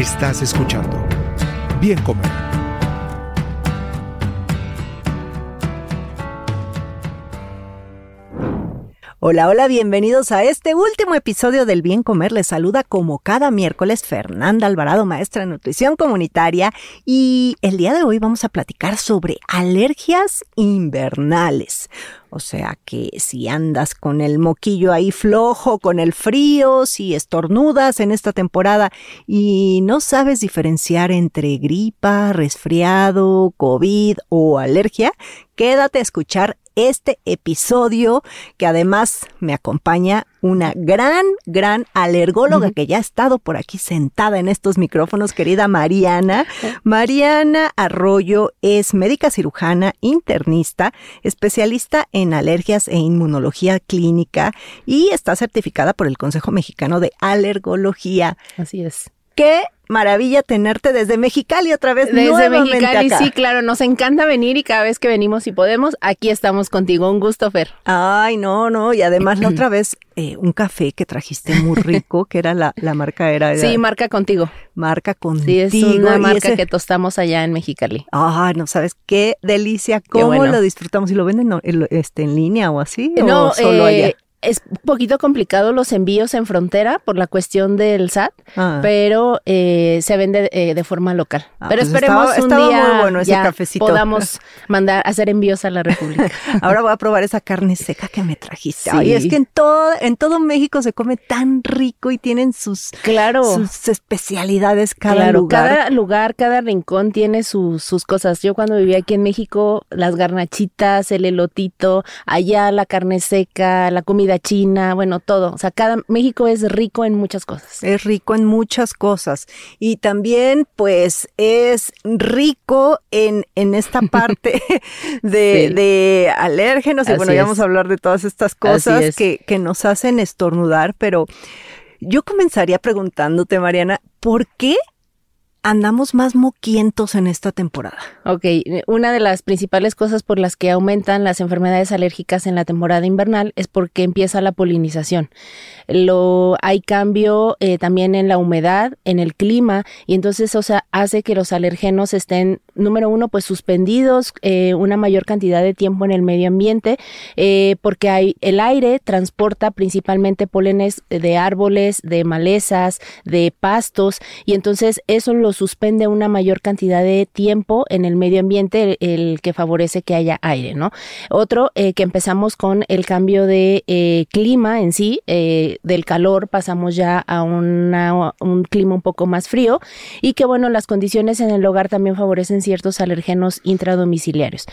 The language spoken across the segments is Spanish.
Estás escuchando Bien Comer. Hola, hola, bienvenidos a este último episodio del Bien Comer. Les saluda como cada miércoles Fernanda Alvarado, maestra de nutrición comunitaria, y el día de hoy vamos a platicar sobre alergias invernales. O sea que si andas con el moquillo ahí flojo, con el frío, si estornudas en esta temporada y no sabes diferenciar entre gripa, resfriado, COVID o alergia, quédate a escuchar este episodio, que además me acompaña una gran alergóloga que ya ha estado por aquí sentada en estos micrófonos, querida Mariana. Mariana Arroyo es médica cirujana, internista, especialista en alergias e inmunología clínica y está certificada por el Consejo Mexicano de Alergología. Así es. ¡Qué maravilla tenerte desde Mexicali otra vez! Desde Mexicali, acá. Sí, claro, nos encanta venir y cada vez que venimos y podemos, aquí estamos contigo. Un gusto, Fer. Ay, no, y además la otra vez un café que trajiste muy rico, que era la marca era... Sí, Marca Contigo. Marca Contigo. Sí, es una marca que tostamos allá en Mexicali. Ay, no sabes qué delicia, cómo bueno. Lo disfrutamos. ¿Y lo venden en línea o así? No, ¿o solo allá? Es un poquito complicado los envíos en frontera por la cuestión del SAT, pero se vende de forma local. Pero pues esperemos estaba un día muy bueno ese ya cafecito. Podamos hacer envíos a la República. Ahora voy a probar esa carne seca que me trajiste. Sí. Ay, es que en todo México se come tan rico y tienen sus especialidades cada lugar. Cada lugar, cada rincón tiene sus cosas. Yo cuando vivía aquí en México, las garnachitas, el elotito, allá la carne seca, la comida china, bueno, todo. O sea, México es rico en muchas cosas. Es rico en muchas cosas. Y también, pues, es rico en esta parte de alérgenos. Y bueno, ya vamos a hablar de todas estas cosas que nos hacen estornudar. Pero yo comenzaría preguntándote, Mariana, ¿por qué andamos más moquientos en esta temporada? Ok, una de las principales cosas por las que aumentan las enfermedades alérgicas en la temporada invernal es porque empieza la polinización. Hay cambio también en la humedad, en el clima, y entonces, hace que los alergenos estén, número uno, pues suspendidos una mayor cantidad de tiempo en el medio ambiente, porque el aire transporta principalmente pólenes de árboles, de malezas, de pastos, y entonces eso lo suspende una mayor cantidad de tiempo en el medio ambiente, el que favorece que haya aire, ¿no? Otro, que empezamos con el cambio de clima en sí, del calor pasamos ya a un clima un poco más frío, y que bueno, las condiciones en el hogar también favorecen ciertos alergenos intradomiciliarios.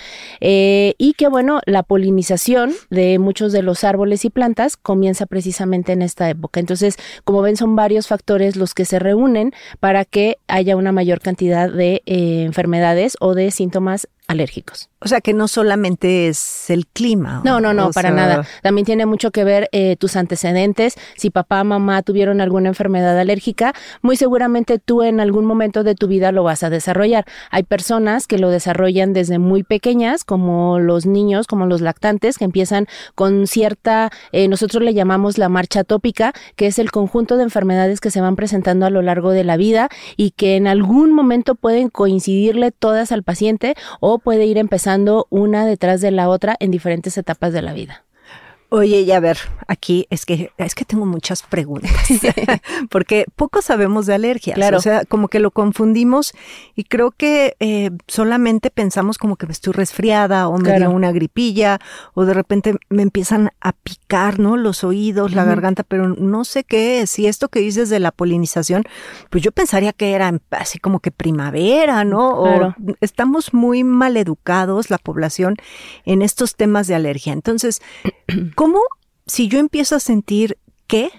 Y que bueno, la polinización de muchos de los árboles y plantas comienza precisamente en esta época. Entonces, como ven, son varios factores los que se reúnen para que haya una mayor cantidad de enfermedades o de síntomas alérgicos. O sea, que no solamente es el clima. No, para nada. También tiene mucho que ver tus antecedentes. Si papá, mamá tuvieron alguna enfermedad alérgica, muy seguramente tú en algún momento de tu vida lo vas a desarrollar. Hay personas que lo desarrollan desde muy pequeñas, como los niños, como los lactantes, que empiezan con cierta, nosotros le llamamos la marcha atópica, que es el conjunto de enfermedades que se van presentando a lo largo de la vida y que en algún momento pueden coincidirle todas al paciente o puede ir empezando una detrás de la otra en diferentes etapas de la vida. Oye, y a ver, aquí es que tengo muchas preguntas, porque poco sabemos de alergias, claro. O sea, como que lo confundimos y creo que solamente pensamos como que me estoy resfriada o me dio una gripilla o de repente me empiezan a picar, ¿no? Los oídos, la garganta, pero no sé qué es. Y esto que dices de la polinización, pues yo pensaría que era así como que primavera, ¿no? Claro. O estamos muy mal educados, la población, en estos temas de alergia. Entonces, ¿cómo, si yo empiezo a sentir que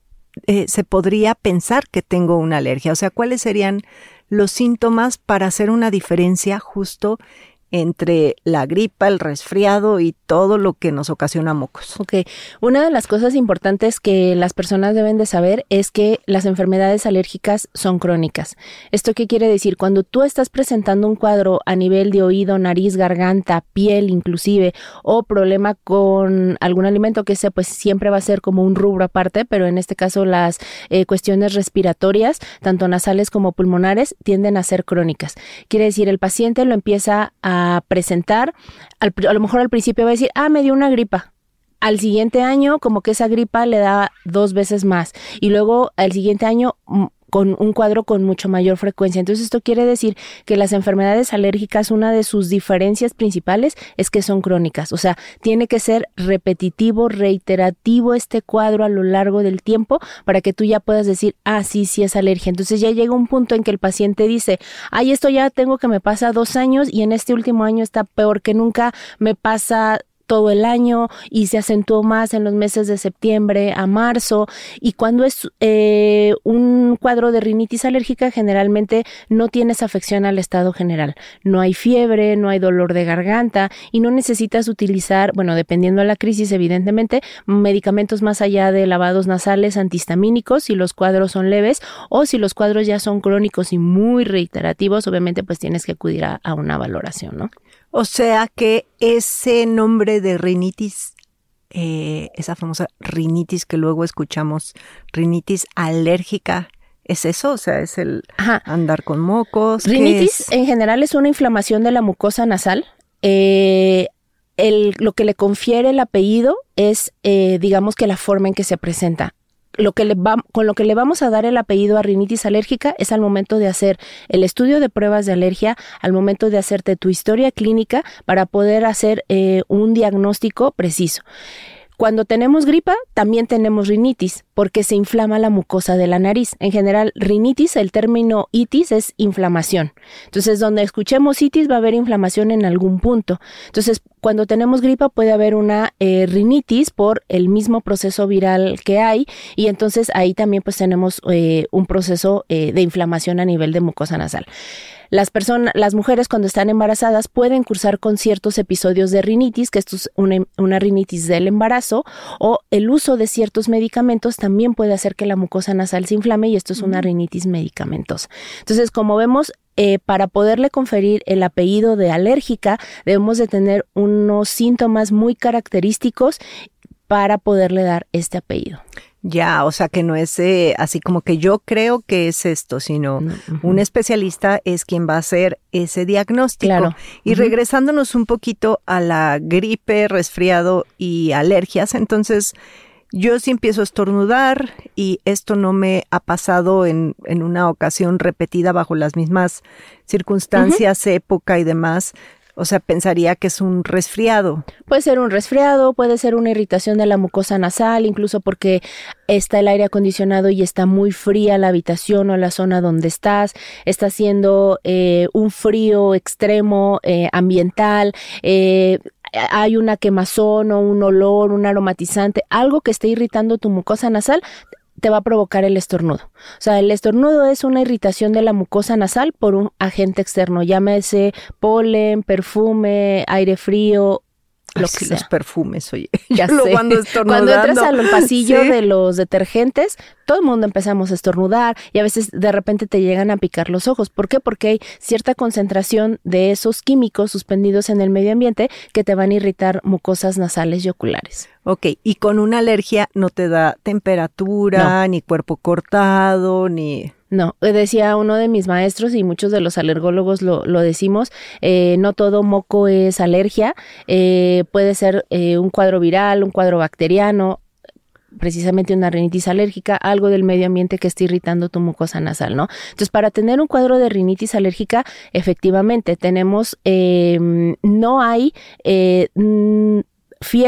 se podría pensar que tengo una alergia? O sea, ¿cuáles serían los síntomas para hacer una diferencia justo entre la gripa, el resfriado y todo lo que nos ocasiona mocos. Ok, una de las cosas importantes que las personas deben de saber es que las enfermedades alérgicas son crónicas. ¿Esto qué quiere decir? Cuando tú estás presentando un cuadro a nivel de oído, nariz, garganta, piel inclusive, o problema con algún alimento, que ese pues siempre va a ser como un rubro aparte, pero en este caso las cuestiones respiratorias, tanto nasales como pulmonares, tienden a ser crónicas. Quiere decir, el paciente lo empieza a presentar, a lo mejor al principio va a decir, me dio una gripa. Al siguiente año, como que esa gripa le da 2 veces más. Y luego, al siguiente año, con un cuadro con mucho mayor frecuencia. Entonces, esto quiere decir que las enfermedades alérgicas, una de sus diferencias principales es que son crónicas. O sea, tiene que ser repetitivo, reiterativo este cuadro a lo largo del tiempo para que tú ya puedas decir, sí es alergia. Entonces, ya llega un punto en que el paciente dice, esto ya tengo que me pasa 2 años y en este último año está peor que nunca, me pasa todo el año y se acentuó más en los meses de septiembre a marzo. Y cuando es un cuadro de rinitis alérgica, generalmente no tienes afección al estado general. No hay fiebre, no hay dolor de garganta y no necesitas utilizar, dependiendo de la crisis, evidentemente, medicamentos más allá de lavados nasales antihistamínicos si los cuadros son leves, o si los cuadros ya son crónicos y muy reiterativos, obviamente pues tienes que acudir a una valoración, ¿no? O sea que ese nombre de rinitis, esa famosa rinitis que luego escuchamos, rinitis alérgica, ¿es eso? O sea, ¿es el andar con mocos? Rinitis en general es una inflamación de la mucosa nasal. Lo que le confiere el apellido es, digamos que la forma en que se presenta. Con lo que le vamos a dar el apellido a rinitis alérgica es al momento de hacer el estudio de pruebas de alergia, al momento de hacerte tu historia clínica para poder hacer un diagnóstico preciso. Cuando tenemos gripa, también tenemos rinitis, porque se inflama la mucosa de la nariz. En general, rinitis, el término itis es inflamación. Entonces, donde escuchemos itis va a haber inflamación en algún punto. Entonces, cuando tenemos gripa puede haber una rinitis por el mismo proceso viral que hay, y entonces ahí también pues tenemos un proceso de inflamación a nivel de mucosa nasal. Las mujeres cuando están embarazadas pueden cursar con ciertos episodios de rinitis, que esto es una rinitis del embarazo, o el uso de ciertos medicamentos también puede hacer que la mucosa nasal se inflame, y esto es una rinitis medicamentosa. Entonces, como vemos, para poderle conferir el apellido de alérgica, debemos de tener unos síntomas muy característicos para poderle dar este apellido. Ya, o sea que no es así como que yo creo que es esto, sino un especialista es quien va a hacer ese diagnóstico. Claro. Y regresándonos un poquito a la gripe, resfriado y alergias, entonces yo sí empiezo a estornudar y esto no me ha pasado en una ocasión repetida bajo las mismas circunstancias, época y demás. O sea, pensaría que es un resfriado. Puede ser un resfriado, puede ser una irritación de la mucosa nasal, incluso porque está el aire acondicionado y está muy fría la habitación o la zona donde estás. Está haciendo un frío extremo ambiental, hay una quemazón o un olor, un aromatizante, algo que esté irritando tu mucosa nasal, te va a provocar el estornudo. O sea, el estornudo es una irritación de la mucosa nasal por un agente externo, llámese polen, perfume, aire frío, lo que sea. Los perfumes, oye. Ya sé. Cuando entras al pasillo de los detergentes, todo el mundo empezamos a estornudar y a veces de repente te llegan a picar los ojos. ¿Por qué? Porque hay cierta concentración de esos químicos suspendidos en el medio ambiente que te van a irritar mucosas nasales y oculares. Ok, y con una alergia no te da temperatura, ni cuerpo cortado, ni... No, decía uno de mis maestros y muchos de los alergólogos lo decimos, no todo moco es alergia, puede ser un cuadro viral, un cuadro bacteriano, precisamente una rinitis alérgica, algo del medio ambiente que esté irritando tu mucosa nasal, ¿no? Entonces, para tener un cuadro de rinitis alérgica, efectivamente tenemos, no hay... fiebre,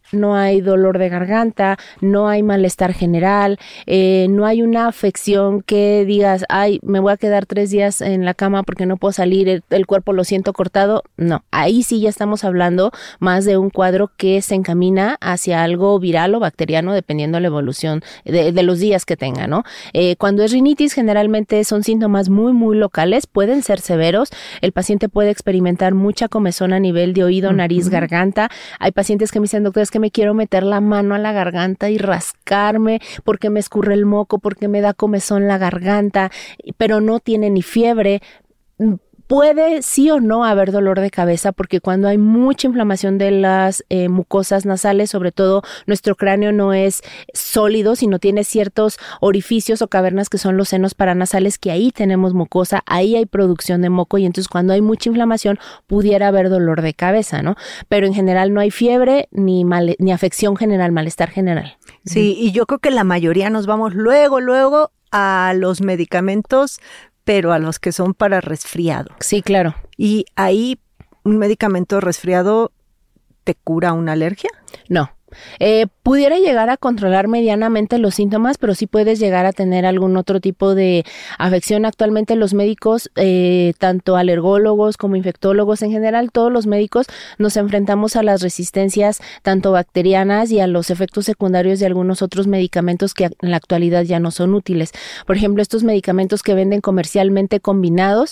no hay dolor de garganta, no hay malestar general, no hay una afección que digas, ay, me voy a quedar 3 días en la cama porque no puedo salir, el cuerpo lo siento cortado. No, ahí sí ya estamos hablando más de un cuadro que se encamina hacia algo viral o bacteriano, dependiendo de la evolución de los días que tenga, ¿no? Cuando es rinitis, generalmente son síntomas muy, muy locales, pueden ser severos. El paciente puede experimentar mucha comezón a nivel de oído, nariz, garganta. Hay pacientes que me dicen, doctor, es que me quiero meter la mano a la garganta y rascarme porque me escurre el moco, porque me da comezón la garganta, pero no tiene ni fiebre. Puede sí o no haber dolor de cabeza, porque cuando hay mucha inflamación de las mucosas nasales, sobre todo nuestro cráneo no es sólido, sino tiene ciertos orificios o cavernas que son los senos paranasales, que ahí tenemos mucosa, ahí hay producción de moco, y entonces cuando hay mucha inflamación pudiera haber dolor de cabeza, ¿no? Pero en general no hay fiebre ni afección general, malestar general. Sí, y yo creo que la mayoría nos vamos luego a los medicamentos, pero a los que son para resfriado. Sí, claro. ¿Y ahí un medicamento de resfriado te cura una alergia? No. Pudiera llegar a controlar medianamente los síntomas, pero sí puedes llegar a tener algún otro tipo de afección. Actualmente los médicos, tanto alergólogos como infectólogos, en general todos los médicos nos enfrentamos a las resistencias tanto bacterianas y a los efectos secundarios de algunos otros medicamentos que en la actualidad ya no son útiles. Por ejemplo, estos medicamentos que venden comercialmente combinados,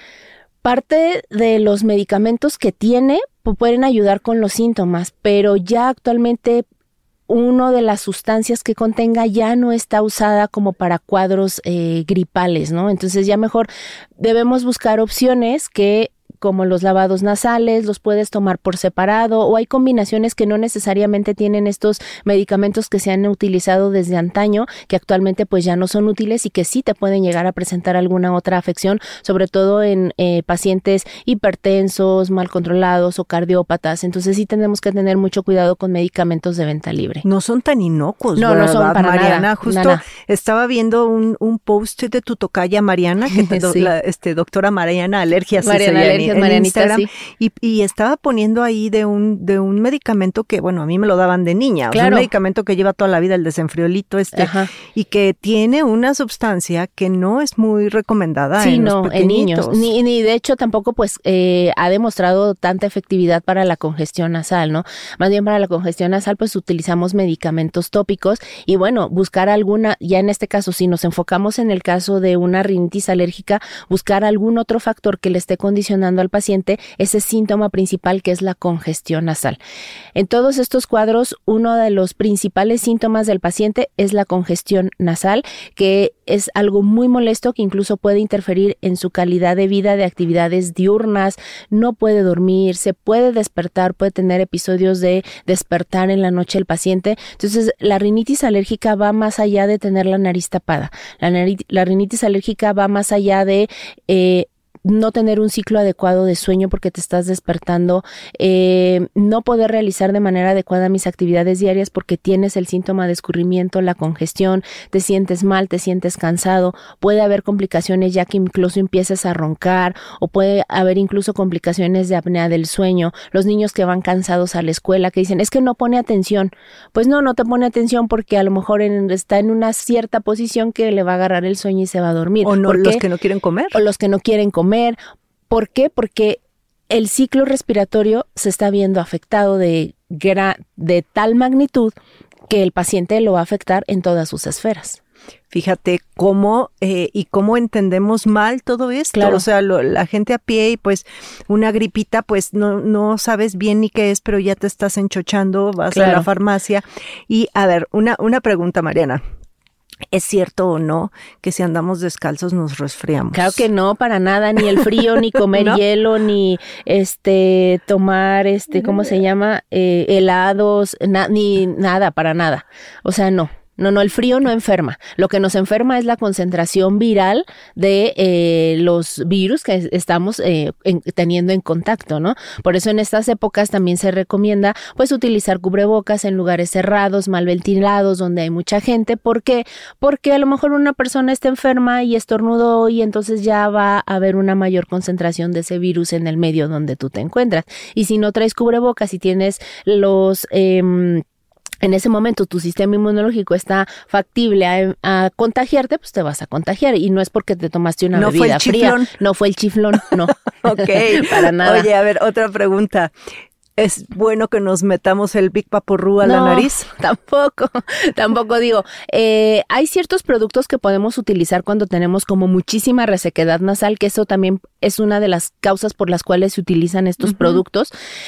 parte de los medicamentos que tiene pueden ayudar con los síntomas, pero ya actualmente una de las sustancias que contenga ya no está usada como para cuadros gripales, ¿no? Entonces ya mejor debemos buscar opciones que, como los lavados nasales, los puedes tomar por separado, o hay combinaciones que no necesariamente tienen estos medicamentos que se han utilizado desde antaño, que actualmente pues ya no son útiles y que sí te pueden llegar a presentar alguna otra afección, sobre todo en pacientes hipertensos, mal controlados o cardiópatas. Entonces sí tenemos que tener mucho cuidado con medicamentos de venta libre. No son tan inocuos, no, ¿verdad, no son para Mariana? nada. Justo Nada. Estaba viendo un post de tu tocaya Mariana, que Sí. Doctora Mariana Alergias. Mariana Alergias, en Marianita, Instagram, sí. y estaba poniendo ahí de un medicamento que, bueno, a mí me lo daban de niña, Claro. o sea, un medicamento que lleva toda la vida, el desenfriolito Ajá. y que tiene una sustancia que no es muy recomendada Sí, en los no, en pequeñitos. niños. Ni de hecho tampoco pues ha demostrado tanta efectividad para la congestión nasal, ¿no? Más bien para la congestión nasal pues utilizamos medicamentos tópicos y bueno, buscar alguna, ya en este caso si nos enfocamos en el caso de una rinitis alérgica, buscar algún otro factor que le esté condicionando al paciente ese síntoma principal, que es la congestión nasal. En todos estos cuadros, uno de los principales síntomas del paciente es la congestión nasal, que es algo muy molesto que incluso puede interferir en su calidad de vida, de actividades diurnas, no puede dormir, se puede despertar, puede tener episodios de despertar en la noche el paciente. Entonces, la rinitis alérgica va más allá de tener la nariz tapada. La rinitis alérgica va más allá de no tener un ciclo adecuado de sueño porque te estás despertando, no poder realizar de manera adecuada mis actividades diarias porque tienes el síntoma de escurrimiento, la congestión, te sientes mal, te sientes cansado, puede haber complicaciones ya que incluso empieces a roncar, o puede haber incluso complicaciones de apnea del sueño, los niños que van cansados a la escuela que dicen, es que no pone atención. Pues no te pone atención porque a lo mejor está en una cierta posición que le va a agarrar el sueño y se va a dormir. O no, los que no quieren comer. O los que no quieren comer. ¿Por qué? Porque el ciclo respiratorio se está viendo afectado de tal magnitud que el paciente lo va a afectar en todas sus esferas. Fíjate cómo cómo entendemos mal todo esto. Claro. O sea, la gente a pie y pues una gripita, pues no sabes bien ni qué es, pero ya te estás enchochando, vas a la farmacia. Y a ver, una pregunta, Mariana. ¿Es cierto o no que si andamos descalzos nos resfriamos? Claro que no, para nada, ni el frío, ni comer ¿No? hielo, ni tomar ¿cómo se llama? Helados, ni nada, para nada. O sea, no. No, el frío no enferma. Lo que nos enferma es la concentración viral de los virus que estamos teniendo en contacto, ¿no? Por eso en estas épocas también se recomienda pues utilizar cubrebocas en lugares cerrados, mal ventilados, donde hay mucha gente. ¿Por qué? Porque a lo mejor una persona está enferma y estornudó y entonces ya va a haber una mayor concentración de ese virus en el medio donde tú te encuentras. Y si no traes cubrebocas y tienes los... en ese momento tu sistema inmunológico está factible a contagiarte, pues te vas a contagiar. Y no es porque te tomaste una bebida fría. No fue el chiflón, no. Ok. Para nada. Oye, a ver, otra pregunta. ¿Es bueno que nos metamos el Big Vaporru a la nariz? Tampoco digo. Hay ciertos productos que podemos utilizar cuando tenemos como muchísima resequedad nasal, que eso también es una de las causas por las cuales se utilizan estos productos.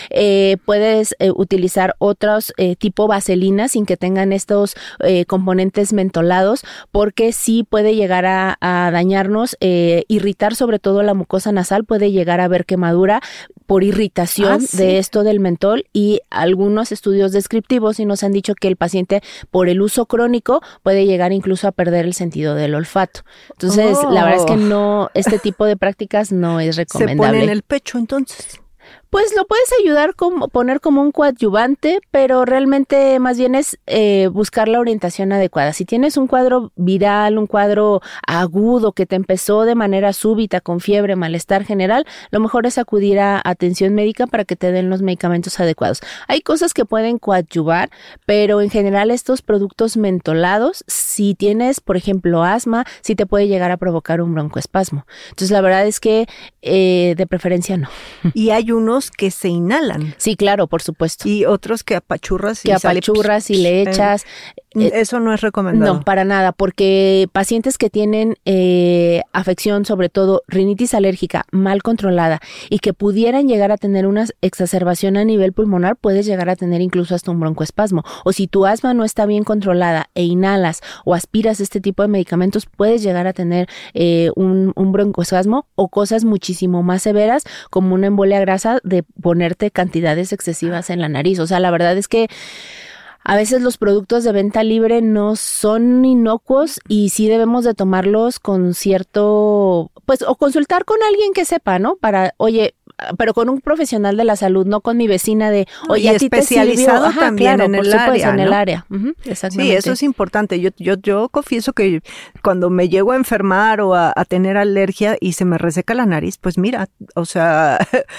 Puedes utilizar otros tipo vaselina sin que tengan estos componentes mentolados, porque sí puede llegar a dañarnos, irritar sobre todo la mucosa nasal, puede llegar a haber quemadura por irritación de esto del mentol, y algunos estudios descriptivos sí nos han dicho que el paciente por el uso crónico puede llegar incluso a perder el sentido del olfato. Entonces, la verdad es que no, este tipo de prácticas no es recomendable. ¿Se pone en el pecho entonces? Pues lo puedes ayudar poner como un coadyuvante, pero realmente más bien es buscar la orientación adecuada. Si tienes un cuadro viral, un cuadro agudo que te empezó de manera súbita con fiebre, malestar general, lo mejor es acudir a atención médica para que te den los medicamentos adecuados. Hay cosas que pueden coadyuvar, pero en general estos productos mentolados, si tienes, por ejemplo, asma, sí te puede llegar a provocar un broncoespasmo. Entonces la verdad es que de preferencia no. Y hay unos que se inhalan. Sí, claro, por supuesto. Y otros que apachurras y le echas. Eso no es recomendado. No, para nada, porque pacientes que tienen afección, sobre todo rinitis alérgica mal controlada, y que pudieran llegar a tener una exacerbación a nivel pulmonar, puedes llegar a tener incluso hasta un broncoespasmo. O si tu asma no está bien controlada e inhalas o aspiras este tipo de medicamentos, puedes llegar a tener un broncoespasmo, o cosas muchísimo más severas como una embolia grasa de ponerte cantidades excesivas en la nariz. O sea, la verdad es que a veces los productos de venta libre no son inocuos y sí debemos de tomarlos con cierto, pues, o consultar con alguien que sepa, ¿no? Para, oye, pero con un profesional de la salud, no con mi vecina de, oye, y especializado también en el área, en el ¿no? área. Exactamente. Sí, eso es importante. Yo confieso que cuando me llego a enfermar o a tener alergia y se me reseca la nariz, pues mira, o sea,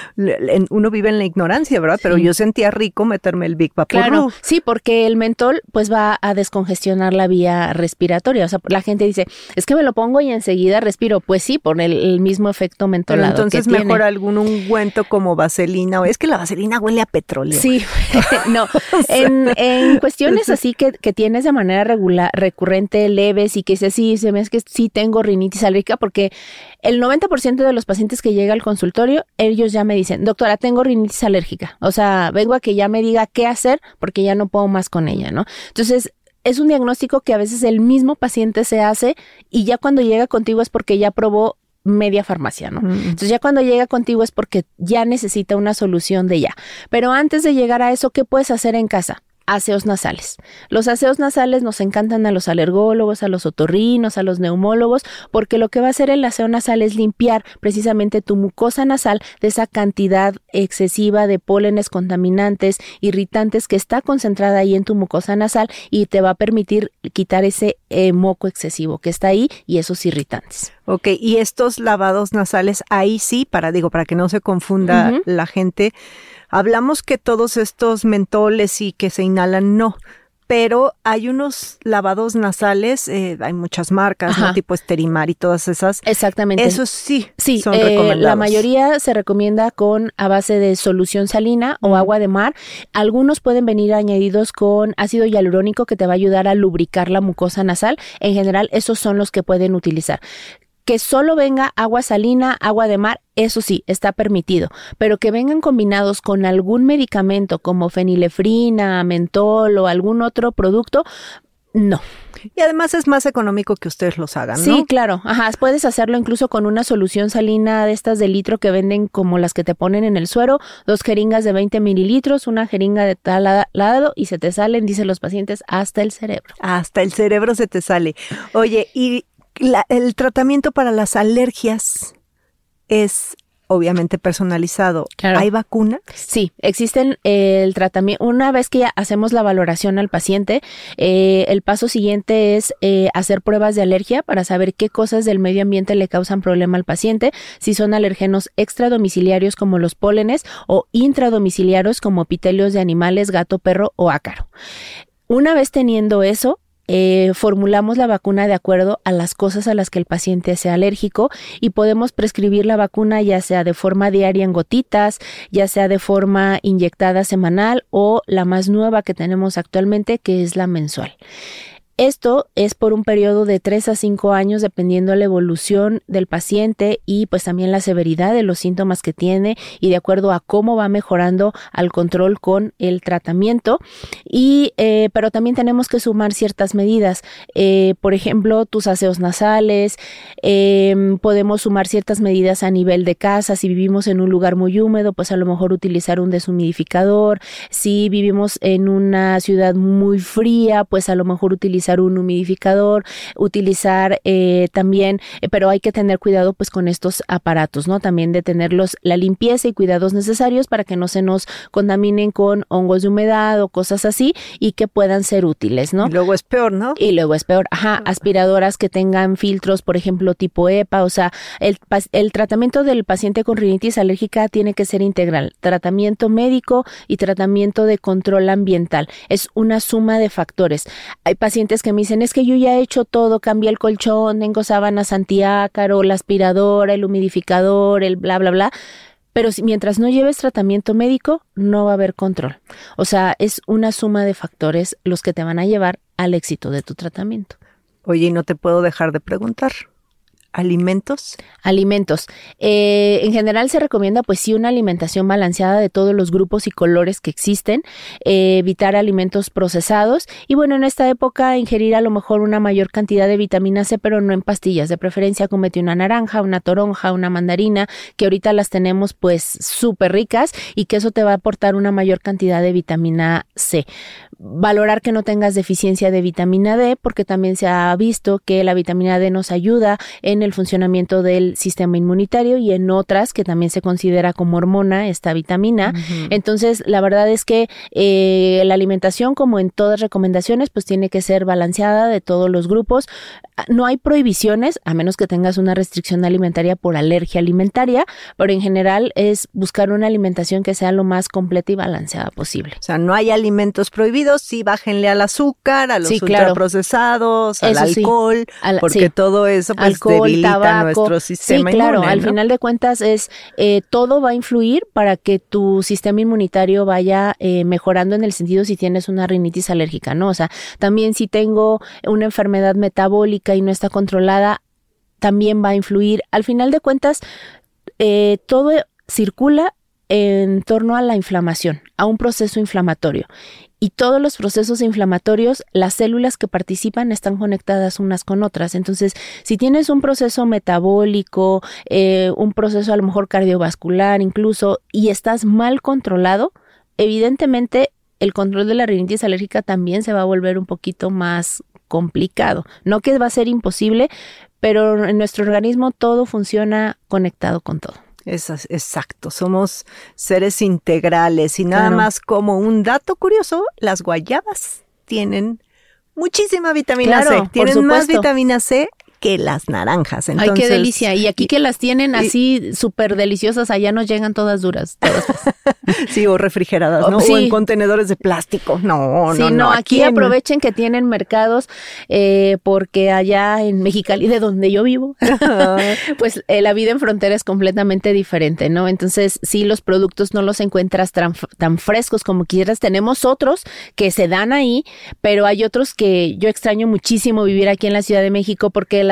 uno vive en la ignorancia, ¿verdad? Pero yo sentía rico meterme el Big Vaporru. Claro, sí, porque el mentol pues va a descongestionar la vía respiratoria. O sea, la gente dice, es que me lo pongo y enseguida respiro. Pues sí, por el mismo efecto mentolado. Pero entonces que mejor tiene. Algún ungüento como vaselina, o es que la vaselina huele a petróleo. Sí, no, en cuestiones así que tienes de manera recurrente, leves, y que dices, sí, se me es que sí tengo rinitis alérgica, porque el 90% de los pacientes que llega al consultorio, ellos ya me dicen, doctora, tengo rinitis alérgica. O sea, vengo a que ya me diga qué hacer porque ya no puedo más con ella, ¿no? Entonces, es un diagnóstico que a veces el mismo paciente se hace, y ya cuando llega contigo es porque ya probó media farmacia, ¿no? Entonces ya cuando llega contigo es porque ya necesita una solución de ya. Pero antes de llegar a eso, ¿qué puedes hacer en casa? Aseos nasales. Los aseos nasales nos encantan a los alergólogos, a los otorrinos, a los neumólogos, porque lo que va a hacer el aseo nasal es limpiar precisamente tu mucosa nasal de esa cantidad excesiva de pólenes contaminantes, irritantes que está concentrada ahí en tu mucosa nasal, y te va a permitir quitar ese moco excesivo que está ahí y esos irritantes. Ok, y estos lavados nasales, ahí sí, para que no se confunda la gente, hablamos que todos estos mentoles y que se inhalan, no, pero hay unos lavados nasales, hay muchas marcas, ¿no? Tipo Sterimar y todas esas. Exactamente. Esos sí son recomendados. La mayoría se recomienda a base de solución salina o agua de mar. Algunos pueden venir añadidos con ácido hialurónico que te va a ayudar a lubricar la mucosa nasal. En general, esos son los que pueden utilizar. Que solo venga agua salina, agua de mar, eso sí, está permitido, pero que vengan combinados con algún medicamento como fenilefrina, mentol o algún otro producto, No. Y además es más económico que ustedes los hagan, ¿no? Sí, claro. Ajá, puedes hacerlo incluso con una solución salina de estas de litro que venden como las que te ponen en el suero, 2 jeringas de 20 mililitros, una jeringa de tal lado y se te salen, dicen los pacientes, hasta el cerebro. Hasta el cerebro se te sale. Oye, y el tratamiento para las alergias es obviamente personalizado. Claro. ¿Hay vacunas? Sí, existen el tratamiento. Una vez que ya hacemos la valoración al paciente, el paso siguiente es hacer pruebas de alergia para saber qué cosas del medio ambiente le causan problema al paciente, si son alergenos extradomiciliarios como los pólenes o intradomiciliarios como epitelios de animales, gato, perro o ácaro. Una vez teniendo eso, formulamos la vacuna de acuerdo a las cosas a las que el paciente sea alérgico y podemos prescribir la vacuna ya sea de forma diaria en gotitas, ya sea de forma inyectada semanal o la más nueva que tenemos actualmente, que es la mensual. Esto es por un periodo de 3 a 5 años dependiendo de la evolución del paciente y pues también la severidad de los síntomas que tiene y de acuerdo a cómo va mejorando al control con el tratamiento. Y pero también tenemos que sumar ciertas medidas, por ejemplo, tus aseos nasales, podemos sumar ciertas medidas a nivel de casa. Si vivimos en un lugar muy húmedo, pues a lo mejor utilizar un deshumidificador. Si vivimos en una ciudad muy fría, pues a lo mejor utilizar un humidificador, utilizar también, pero hay que tener cuidado pues con estos aparatos, ¿no? También de tenerlos la limpieza y cuidados necesarios para que no se nos contaminen con hongos de humedad o cosas así y que puedan ser útiles, ¿no? Y luego es peor, ¿no? Y luego es peor, aspiradoras que tengan filtros, por ejemplo, tipo EPA, o sea, el tratamiento del paciente con rinitis alérgica tiene que ser integral, tratamiento médico y tratamiento de control ambiental, es una suma de factores. Hay pacientes que me dicen, es que yo ya he hecho todo, cambié el colchón, tengo sábanas antiácaro, la aspiradora, el humidificador, el bla, bla, bla, pero mientras no lleves tratamiento médico, no va a haber control. O sea, es una suma de factores los que te van a llevar al éxito de tu tratamiento. Oye, y no te puedo dejar de preguntar. ¿Alimentos? Alimentos. En general se recomienda pues sí una alimentación balanceada de todos los grupos y colores que existen, evitar alimentos procesados y bueno, en esta época ingerir a lo mejor una mayor cantidad de vitamina C, pero no en pastillas, de preferencia cómete una naranja, una toronja, una mandarina, que ahorita las tenemos pues súper ricas y que eso te va a aportar una mayor cantidad de vitamina C. Valorar que no tengas deficiencia de vitamina D, porque también se ha visto que la vitamina D nos ayuda en el funcionamiento del sistema inmunitario y en otras que también se considera como hormona esta vitamina. Uh-huh. Entonces, la verdad es que la alimentación, como en todas recomendaciones, pues tiene que ser balanceada de todos los grupos. No hay prohibiciones, a menos que tengas una restricción alimentaria por alergia alimentaria, pero en general es buscar una alimentación que sea lo más completa y balanceada posible. O sea, no hay alimentos prohibidos, sí bájenle al azúcar, a los ultraprocesados, al alcohol, sí. Porque todo eso pues alcohol, debilita tabaco, nuestro sistema sí, claro, inmune, ¿no? Al final de cuentas es todo va a influir para que tu sistema inmunitario vaya mejorando en el sentido si tienes una rinitis alérgica, ¿no? O sea, también si tengo una enfermedad metabólica y no está controlada, también va a influir. Al final de cuentas, todo circula en torno a la inflamación, a un proceso inflamatorio. Y todos los procesos inflamatorios, las células que participan están conectadas unas con otras. Entonces, si tienes un proceso metabólico, un proceso a lo mejor cardiovascular incluso, y estás mal controlado, evidentemente el control de la rinitis alérgica también se va a volver un poquito más complicado. No que va a ser imposible, pero en nuestro organismo todo funciona conectado con todo. Exacto, somos seres integrales y nada más como un dato curioso, las guayabas tienen muchísima vitamina C, tienen más vitamina C que las naranjas. Entonces, ay, qué delicia. Y aquí que las tienen así súper deliciosas, allá nos llegan todas duras. Todas. Sí, o refrigeradas, ¿no? Sí. O en contenedores de plástico. No. Aquí aprovechen que tienen mercados, porque allá en Mexicali, de donde yo vivo, pues la vida en frontera es completamente diferente, ¿no? Entonces, sí, los productos no los encuentras tan frescos como quieras. Tenemos otros que se dan ahí, pero hay otros que yo extraño muchísimo vivir aquí en la Ciudad de México porque las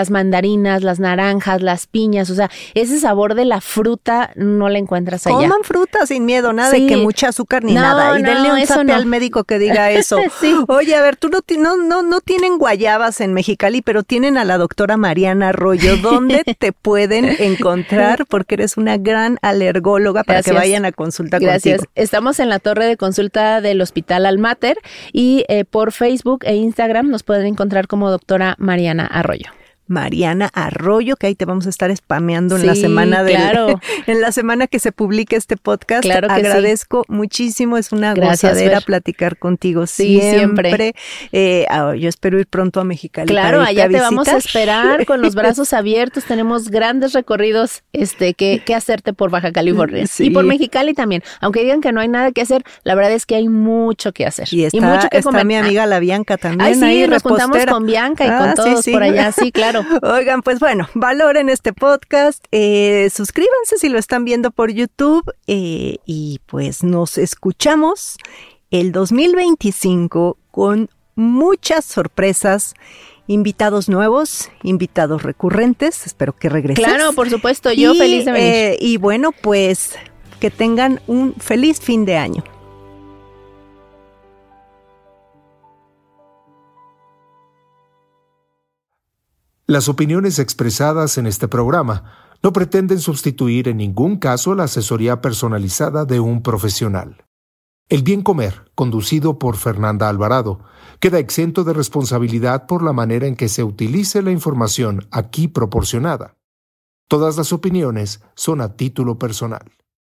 las mandarinas, las naranjas, las piñas, o sea, ese sabor de la fruta no la encuentras allá. Coman fruta sin miedo, nada de que mucha azúcar ni nada. Y denle un zape al médico que diga eso. Sí. Oye, a ver, tú no tienen guayabas en Mexicali, pero tienen a la doctora Mariana Arroyo. ¿Dónde te pueden encontrar? Porque eres una gran alergóloga para que vayan a consulta contigo. Estamos en la torre de consulta del Hospital Almater y por Facebook e Instagram nos pueden encontrar como doctora Mariana Arroyo. Mariana Arroyo, que ahí te vamos a estar spameando en la semana en la semana que se publique este podcast. Claro que agradezco muchísimo, es una gozadera platicar contigo siempre. Yo espero ir pronto a Mexicali. Claro, allá te vamos a esperar con los brazos abiertos. Tenemos grandes recorridos que hacerte por Baja California y por Mexicali también. Aunque digan que no hay nada que hacer, la verdad es que hay mucho que hacer y mucho que comer. Está mi amiga la Bianca también. Ay, sí, ahí nos juntamos con Bianca y con todos por allá. Sí, claro. Oigan, pues bueno, valoren este podcast, suscríbanse si lo están viendo por YouTube y pues nos escuchamos el 2025 con muchas sorpresas, invitados nuevos, invitados recurrentes, espero que regreses. Claro, por supuesto, yo feliz de venir. Y bueno, pues que tengan un feliz fin de año. Las opiniones expresadas en este programa no pretenden sustituir en ningún caso la asesoría personalizada de un profesional. El Bien Comer, conducido por Fernanda Alvarado, queda exento de responsabilidad por la manera en que se utilice la información aquí proporcionada. Todas las opiniones son a título personal.